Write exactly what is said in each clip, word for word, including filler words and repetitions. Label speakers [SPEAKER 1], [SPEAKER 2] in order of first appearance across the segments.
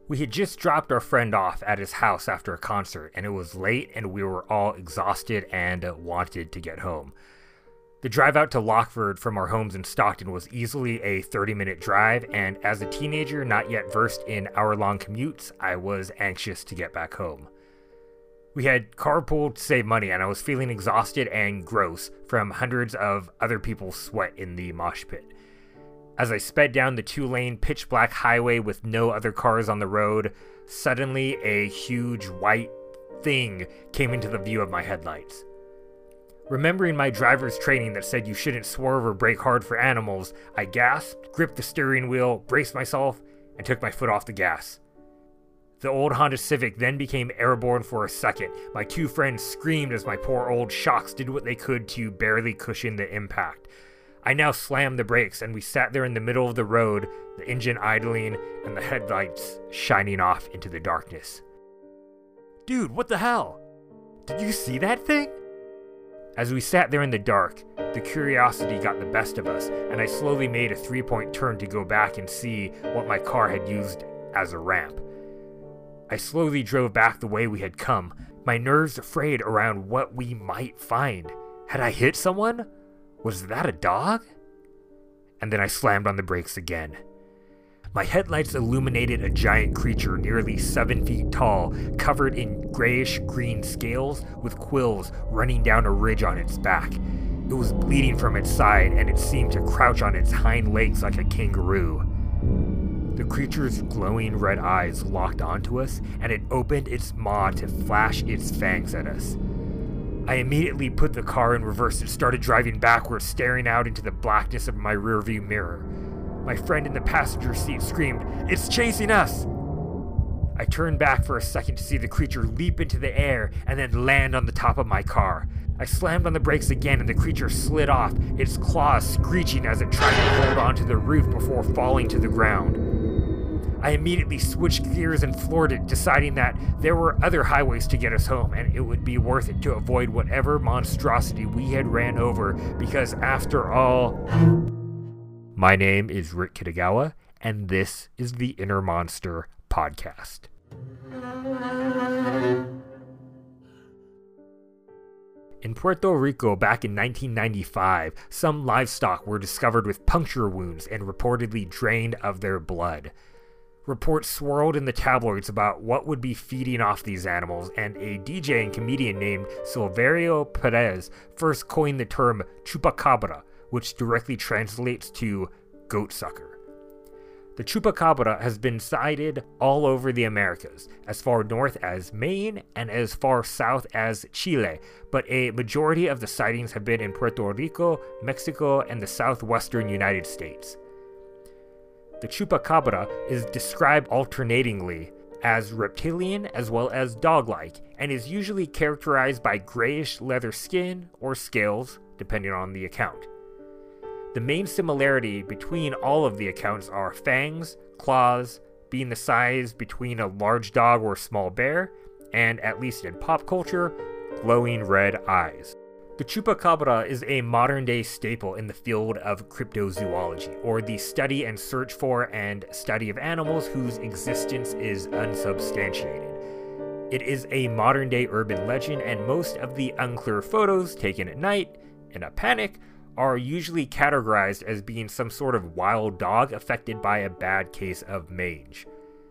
[SPEAKER 1] We had just dropped our friend off at his house after a concert, and it was late and we were all exhausted and wanted to get home. The drive out to Lockford from our homes in Stockton was easily a thirty-minute drive, and as a teenager not yet versed in hour-long commutes, I was anxious to get back home. We had carpooled to save money, and I was feeling exhausted and gross from hundreds of other people's sweat in the mosh pit. As I sped down the two-lane pitch-black highway with no other cars on the road, suddenly a huge white thing came into the view of my headlights. Remembering my driver's training that said you shouldn't swerve or brake hard for animals, I gasped, gripped the steering wheel, braced myself, and took my foot off the gas. The old Honda Civic then became airborne for a second. My two friends screamed as my poor old shocks did what they could to barely cushion the impact. I now slammed the brakes, and we sat there in the middle of the road, the engine idling and the headlights shining off into the darkness. Dude, what the hell? Did you see that thing? As we sat there in the dark, the curiosity got the best of us, and I slowly made a three-point turn to go back and see what my car had used as a ramp. I slowly drove back the way we had come, my nerves afraid around what we might find. Had I hit someone? Was that a dog? And then I slammed on the brakes again. My headlights illuminated a giant creature nearly seven feet tall, covered in grayish-green scales with quills running down a ridge on its back. It was bleeding from its side, and it seemed to crouch on its hind legs like a kangaroo. The creature's glowing red eyes locked onto us, and it opened its maw to flash its fangs at us. I immediately put the car in reverse and started driving backwards, staring out into the blackness of my rearview mirror. My friend in the passenger seat screamed, "It's chasing us!" I turned back for a second to see the creature leap into the air and then land on the top of my car. I slammed on the brakes again and the creature slid off, its claws screeching as it tried to hold onto the roof before falling to the ground. I immediately switched gears and floored it, deciding that there were other highways to get us home, and it would be worth it to avoid whatever monstrosity we had ran over, because after all... My name is Rick Kitagawa, and this is the Inner Monster Podcast. In Puerto Rico back in nineteen ninety-five, some livestock were discovered with puncture wounds and reportedly drained of their blood. Reports swirled in the tabloids about what would be feeding off these animals, and a D J and comedian named Silverio Perez first coined the term chupacabra, which directly translates to goat sucker. The chupacabra has been sighted all over the Americas, as far north as Maine and as far south as Chile, but a majority of the sightings have been in Puerto Rico, Mexico, and the southwestern United States. The chupacabra is described alternatingly as reptilian as well as dog-like, and is usually characterized by grayish leather skin or scales, depending on the account. The main similarity between all of the accounts are fangs, claws, being the size between a large dog or small bear, and, at least in pop culture, glowing red eyes. The chupacabra is a modern-day staple in the field of cryptozoology, or the study and search for and study of animals whose existence is unsubstantiated. It is a modern-day urban legend, and most of the unclear photos taken at night, in a panic, are usually categorized as being some sort of wild dog affected by a bad case of mange.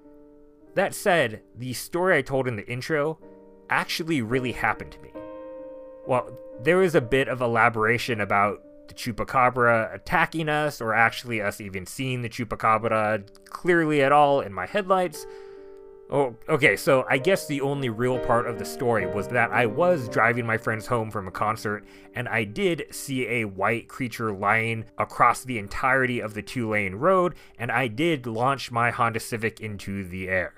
[SPEAKER 1] That said, the story I told in the intro actually really happened to me. Well, there is a bit of elaboration about the chupacabra attacking us, or actually us even seeing the chupacabra clearly at all in my headlights. Oh, okay, so I guess the only real part of the story was that I was driving my friends home from a concert, and I did see a white creature lying across the entirety of the two-lane road, and I did launch my Honda Civic into the air.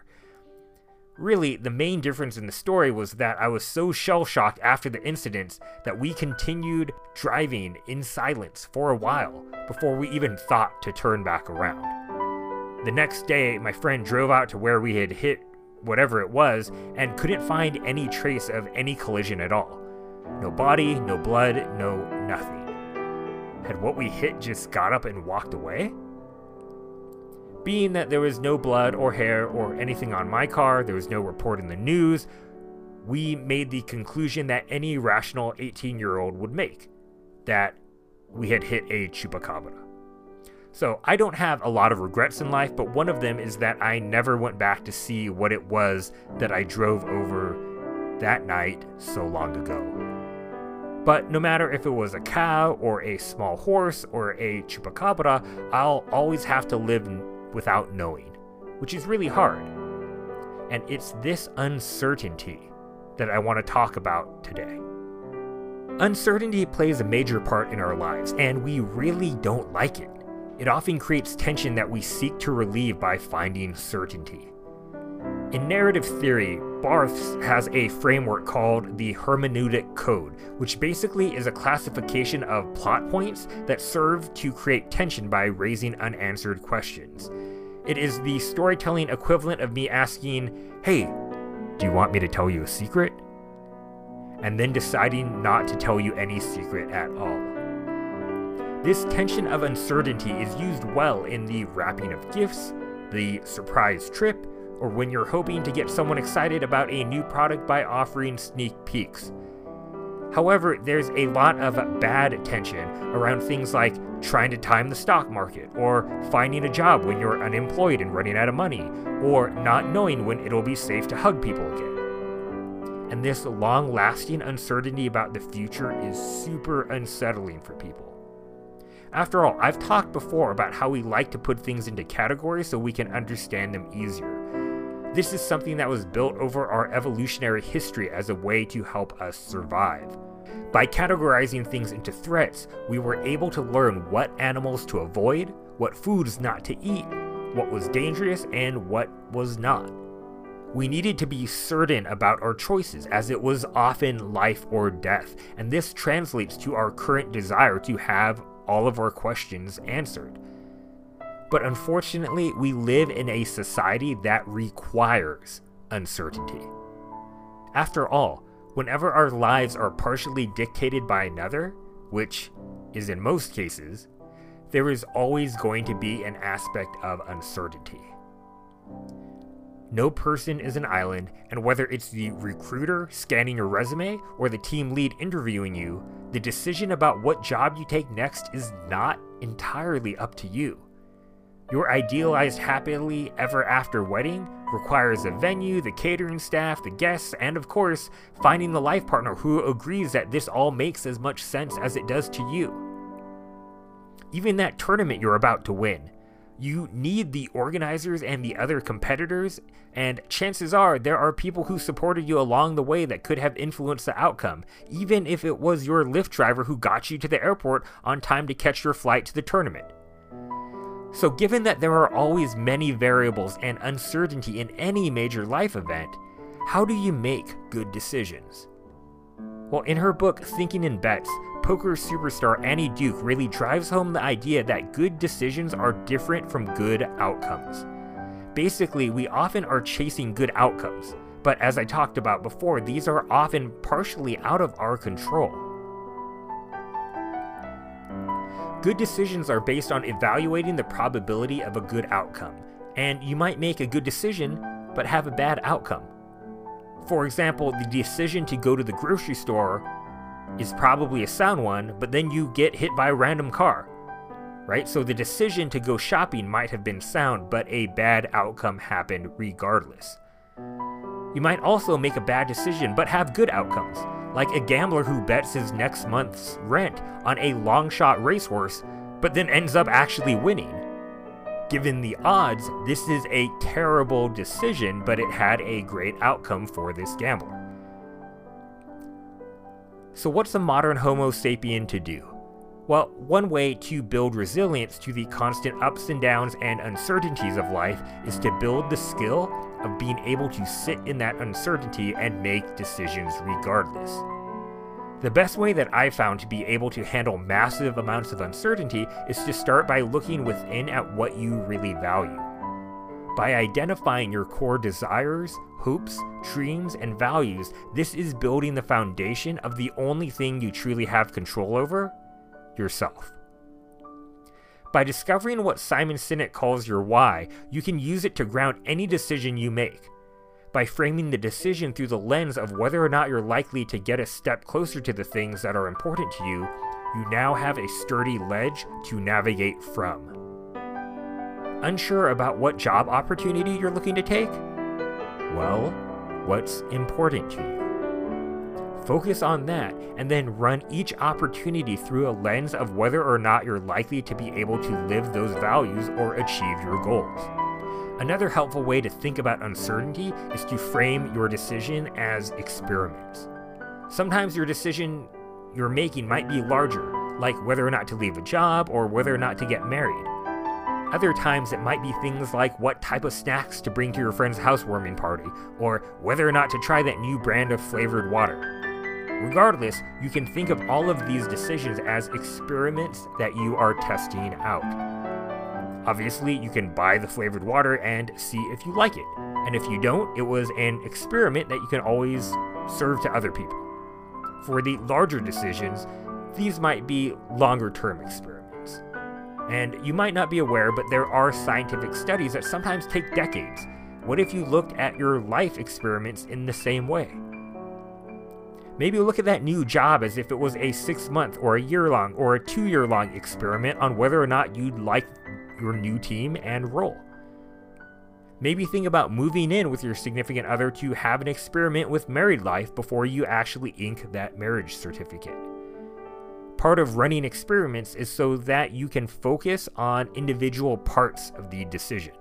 [SPEAKER 1] Really, the main difference in the story was that I was so shell-shocked after the incidents that we continued driving in silence for a while before we even thought to turn back around. The next day, my friend drove out to where we had hit whatever it was and couldn't find any trace of any collision at all. No body, no blood, no nothing. Had what we hit just got up and walked away? Being that there was no blood or hair or anything on my car, there was no report in the news, we made the conclusion that any rational eighteen-year-old would make, that we had hit a chupacabra. So I don't have a lot of regrets in life, but one of them is that I never went back to see what it was that I drove over that night so long ago. But no matter if it was a cow or a small horse or a chupacabra, I'll always have to live without knowing, which is really hard. And it's this uncertainty that I want to talk about today. Uncertainty plays a major part in our lives, and we really don't like it. It often creates tension that we seek to relieve by finding certainty. In narrative theory, Barthes has a framework called the hermeneutic code, which basically is a classification of plot points that serve to create tension by raising unanswered questions. It is the storytelling equivalent of me asking, "Hey, do you want me to tell you a secret?" and then deciding not to tell you any secret at all. This tension of uncertainty is used well in the wrapping of gifts, the surprise trip, or when you're hoping to get someone excited about a new product by offering sneak peeks. However, there's a lot of bad tension around things like trying to time the stock market, or finding a job when you're unemployed and running out of money, or not knowing when it'll be safe to hug people again. And this long-lasting uncertainty about the future is super unsettling for people. After all, I've talked before about how we like to put things into categories so we can understand them easier. This is something that was built over our evolutionary history as a way to help us survive. By categorizing things into threats, we were able to learn what animals to avoid, what foods not to eat, what was dangerous, and what was not. We needed to be certain about our choices, as it was often life or death, and this translates to our current desire to have all of our questions answered. But unfortunately, we live in a society that requires uncertainty. After all, whenever our lives are partially dictated by another, which is in most cases, there is always going to be an aspect of uncertainty. No person is an island, and whether it's the recruiter scanning your resume or the team lead interviewing you, the decision about what job you take next is not entirely up to you. Your idealized happily ever after wedding requires a venue, the catering staff, the guests, and of course, finding the life partner who agrees that this all makes as much sense as it does to you. Even that tournament you're about to win, you need the organizers and the other competitors, and chances are there are people who supported you along the way that could have influenced the outcome, even if it was your Lyft driver who got you to the airport on time to catch your flight to the tournament. So given that there are always many variables and uncertainty in any major life event, how do you make good decisions? Well, in her book Thinking in Bets, poker superstar Annie Duke really drives home the idea that good decisions are different from good outcomes. Basically, we often are chasing good outcomes, but as I talked about before, these are often partially out of our control. Good decisions are based on evaluating the probability of a good outcome, and you might make a good decision, but have a bad outcome. For example, the decision to go to the grocery store is probably a sound one, but then you get hit by a random car, right? So the decision to go shopping might have been sound, but a bad outcome happened regardless. You might also make a bad decision, but have good outcomes, like a gambler who bets his next month's rent on a long shot racehorse, but then ends up actually winning. Given the odds, this is a terrible decision, but it had a great outcome for this gambler. So what's a modern Homo sapien to do? Well, one way to build resilience to the constant ups and downs and uncertainties of life is to build the skill of being able to sit in that uncertainty and make decisions regardless. The best way that I've found to be able to handle massive amounts of uncertainty is to start by looking within at what you really value. By identifying your core desires, hopes, dreams, and values, this is building the foundation of the only thing you truly have control over: yourself. By discovering what Simon Sinek calls your why, you can use it to ground any decision you make. By framing the decision through the lens of whether or not you're likely to get a step closer to the things that are important to you, you now have a sturdy ledge to navigate from. Unsure about what job opportunity you're looking to take? Well, what's important to you? Focus on that, and then run each opportunity through a lens of whether or not you're likely to be able to live those values or achieve your goals. Another helpful way to think about uncertainty is to frame your decision as experiments. Sometimes your decision you're making might be larger, like whether or not to leave a job or whether or not to get married. Other times it might be things like what type of snacks to bring to your friend's housewarming party, or whether or not to try that new brand of flavored water. Regardless, you can think of all of these decisions as experiments that you are testing out. Obviously, you can buy the flavored water and see if you like it. And if you don't, it was an experiment that you can always serve to other people. For the larger decisions, these might be longer-term experiments. And you might not be aware, but there are scientific studies that sometimes take decades. What if you looked at your life experiments in the same way? Maybe look at that new job as if it was a six-month or a year-long or a two-year-long experiment on whether or not you'd like your new team and role. Maybe think about moving in with your significant other to have an experiment with married life before you actually ink that marriage certificate. Part of running experiments is so that you can focus on individual parts of the decision.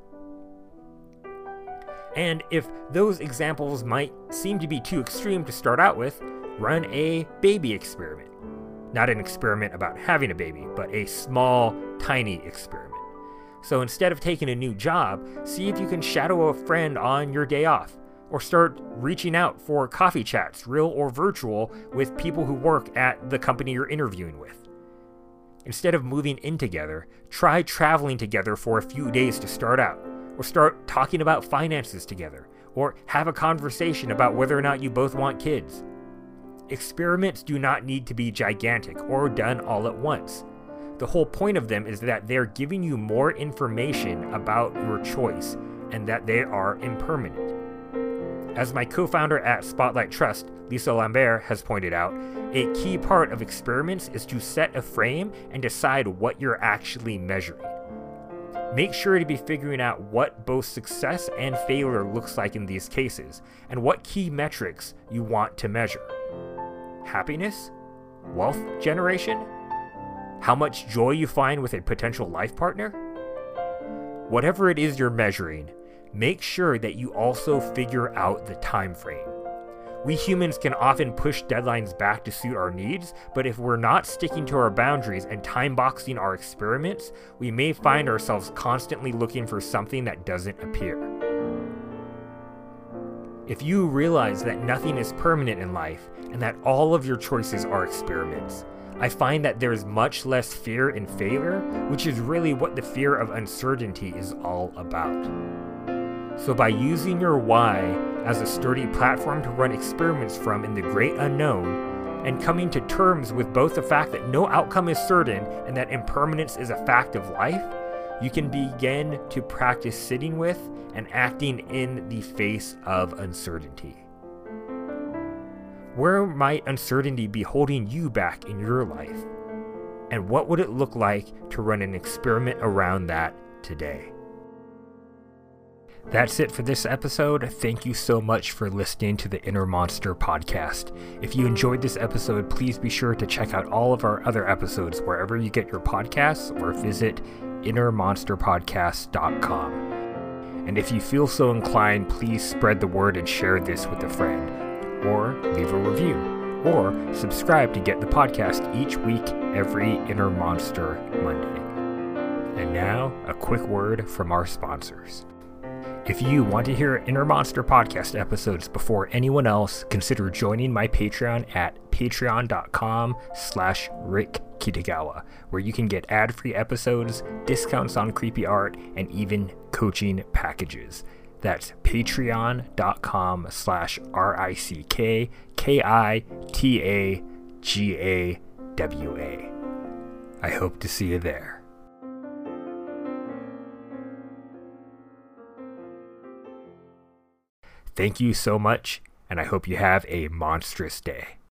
[SPEAKER 1] And if those examples might seem to be too extreme to start out with, run a baby experiment. Not an experiment about having a baby, but a small, tiny experiment. So instead of taking a new job, see if you can shadow a friend on your day off, or start reaching out for coffee chats, real or virtual, with people who work at the company you're interviewing with. Instead of moving in together, try traveling together for a few days to start out. Or start talking about finances together, or have a conversation about whether or not you both want kids. Experiments do not need to be gigantic or done all at once. The whole point of them is that they're giving you more information about your choice and that they are impermanent. As my co-founder at Spotlight Trust, Lisa Lambert, has pointed out, a key part of experiments is to set a frame and decide what you're actually measuring. Make sure to be figuring out what both success and failure looks like in these cases, and what key metrics you want to measure. Happiness? Wealth generation? How much joy you find with a potential life partner? Whatever it is you're measuring, make sure that you also figure out the time frame. We humans can often push deadlines back to suit our needs, but if we're not sticking to our boundaries and time boxing our experiments, we may find ourselves constantly looking for something that doesn't appear. If you realize that nothing is permanent in life and that all of your choices are experiments, I find that there is much less fear in failure, which is really what the fear of uncertainty is all about. So by using your why as a sturdy platform to run experiments from in the great unknown, and coming to terms with both the fact that no outcome is certain and that impermanence is a fact of life, you can begin to practice sitting with and acting in the face of uncertainty. Where might uncertainty be holding you back in your life? And what would it look like to run an experiment around that today? That's it for this episode. Thank you so much for listening to the Inner Monster podcast. If you enjoyed this episode, please be sure to check out all of our other episodes wherever you get your podcasts, or visit inner monster podcast dot com. And if you feel so inclined, please spread the word and share this with a friend, or leave a review, or subscribe to get the podcast each week every Inner Monster Monday. And now, a quick word from our sponsors. If you want to hear Inner Monster podcast episodes before anyone else, consider joining my Patreon at patreon dot com slash Rick Kitagawa, where you can get ad-free episodes, discounts on creepy art, and even coaching packages. That's patreon dot com slash R I C K K I T A G A W A. I hope to see you there. Thank you so much, and I hope you have a monstrous day.